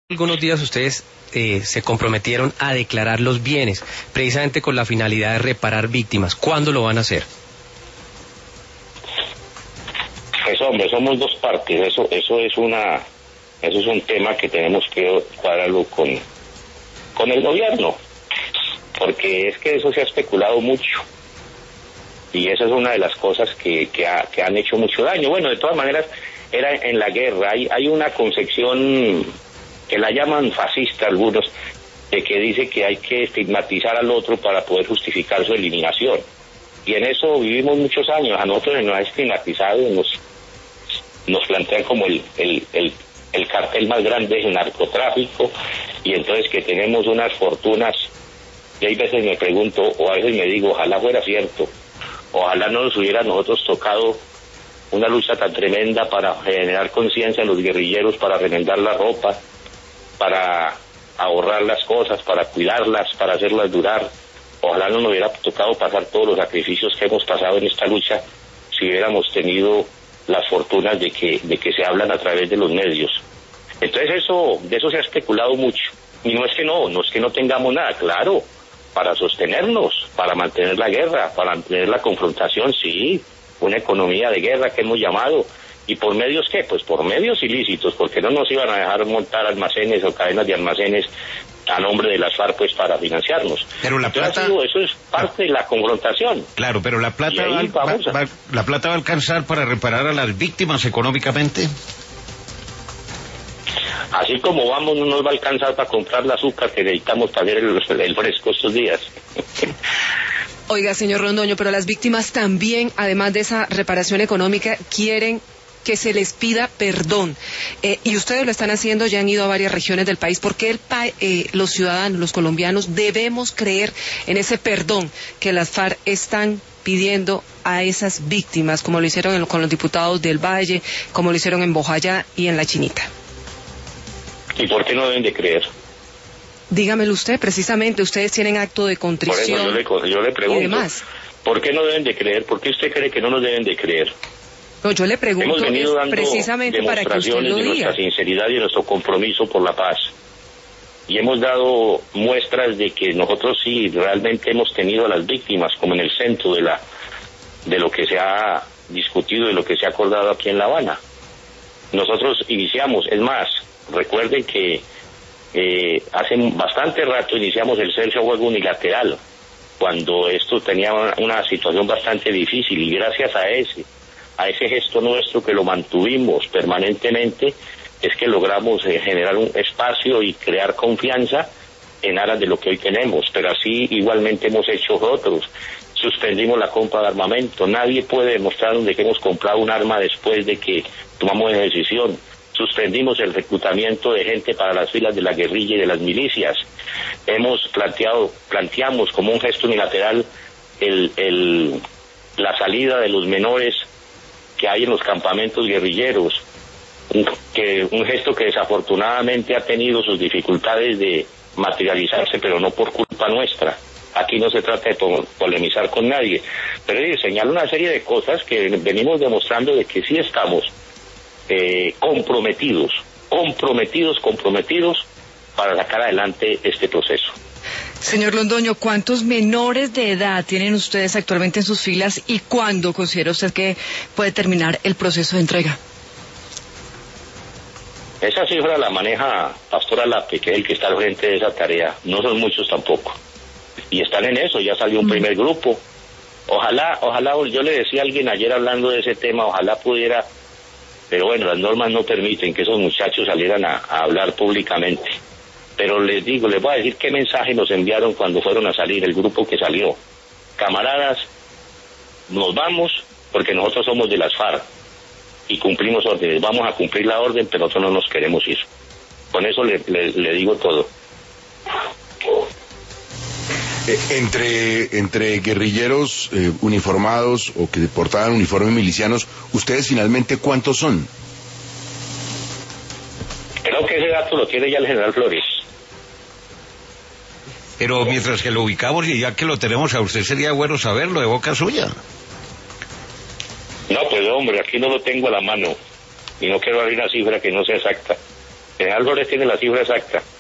Algunos días ustedes se comprometieron a declarar los bienes, precisamente con la finalidad de reparar víctimas. ¿Cuándo lo van a hacer? Pues hombre, somos dos partes. Eso es un tema que tenemos que cuadrarlo con el gobierno, porque es que eso se ha especulado mucho y esa es una de las cosas que han hecho mucho daño. Bueno, de todas maneras, era en la guerra. Hay una concepción que la llaman fascista algunos, de que dice que hay que estigmatizar al otro para poder justificar su eliminación. Y en eso vivimos muchos años. A nosotros nos ha estigmatizado, nos plantean como el cartel más grande del narcotráfico, y entonces que tenemos unas fortunas, y hay veces me pregunto, o a veces me digo, ojalá fuera cierto, ojalá no nos hubiera nosotros tocado una lucha tan tremenda para generar conciencia en los guerrilleros, para remendar la ropa, para ahorrar las cosas, para cuidarlas, para hacerlas durar. Ojalá no nos hubiera tocado pasar todos los sacrificios que hemos pasado en esta lucha si hubiéramos tenido las fortunas de que se hablan a través de los medios. Entonces de eso se ha especulado mucho. Y no es que no tengamos nada, claro, para sostenernos, para mantener la guerra, para mantener la confrontación, sí, una economía de guerra que hemos llamado. ¿Y por medios qué? Pues por medios ilícitos, porque no nos iban a dejar montar almacenes o cadenas de almacenes a nombre de las FARC, pues, para financiarnos. Pero la plata... Eso es parte de la confrontación. Claro, pero la plata ¿la plata va a alcanzar para reparar a las víctimas económicamente? Así como vamos, no nos va a alcanzar para comprar el azúcar que necesitamos para ver el fresco estos días. Oiga, señor Londoño, pero las víctimas también, además de esa reparación económica, quieren que se les pida perdón. Y ustedes lo están haciendo, ya han ido a varias regiones del país. ¿Por qué los ciudadanos, los colombianos, debemos creer en ese perdón que las FARC están pidiendo a esas víctimas, como lo hicieron con los diputados del Valle, como lo hicieron en Bojayá y en La Chinita? ¿Y por qué no deben de creer? Dígamelo usted, precisamente, ustedes tienen acto de contrición. Por eso yo le pregunto, y demás. ¿Por qué no deben de creer? ¿Por qué usted cree que no nos deben de creer? No, yo le pregunto, hemos venido dando precisamente para que usted lo diga. De nuestra sinceridad y de nuestro compromiso por la paz. Y hemos dado muestras de que nosotros sí realmente hemos tenido a las víctimas como en el centro de lo que se ha discutido y lo que se ha acordado aquí en La Habana. Nosotros iniciamos, es más, recuerden que hace bastante rato iniciamos el cese a fuego unilateral, cuando esto tenía una situación bastante difícil, y gracias a ese gesto nuestro, que lo mantuvimos permanentemente, es que logramos generar un espacio y crear confianza en aras de lo que hoy tenemos. Pero así igualmente hemos hecho otros. Suspendimos la compra de armamento. Nadie puede demostrarnos de que hemos comprado un arma después de que tomamos esa decisión. Suspendimos el reclutamiento de gente para las filas de la guerrilla y de las milicias. Planteamos como un gesto unilateral la salida de los menores que hay en los campamentos guerrilleros, un gesto que desafortunadamente ha tenido sus dificultades de materializarse, pero no por culpa nuestra. Aquí no se trata de polemizar con nadie, pero señala una serie de cosas que venimos demostrando de que sí estamos comprometidos para sacar adelante este proceso. Señor Londoño, ¿cuántos menores de edad tienen ustedes actualmente en sus filas y cuándo considera usted que puede terminar el proceso de entrega? Esa cifra la maneja Pastor Alape, que es el que está al frente de esa tarea. No son muchos tampoco. Y están en eso, ya salió un primer grupo. Ojalá, yo le decía a alguien ayer hablando de ese tema, ojalá pudiera, pero bueno, las normas no permiten que esos muchachos salieran a hablar públicamente. Pero les voy a decir qué mensaje nos enviaron cuando fueron a salir, el grupo que salió. Camaradas, nos vamos porque nosotros somos de las FARC y cumplimos órdenes. Vamos a cumplir la orden, pero nosotros no nos queremos ir. Con eso le digo todo. Entre guerrilleros uniformados o que portaban uniformes milicianos, ¿ustedes finalmente cuántos son? Creo que ese dato lo tiene ya el general Flores. Pero mientras que lo ubicamos y ya que lo tenemos a usted, sería bueno saberlo de boca suya. No, pues hombre, aquí no lo tengo a la mano y no quiero dar una cifra que no sea exacta. General Flores tiene la cifra exacta.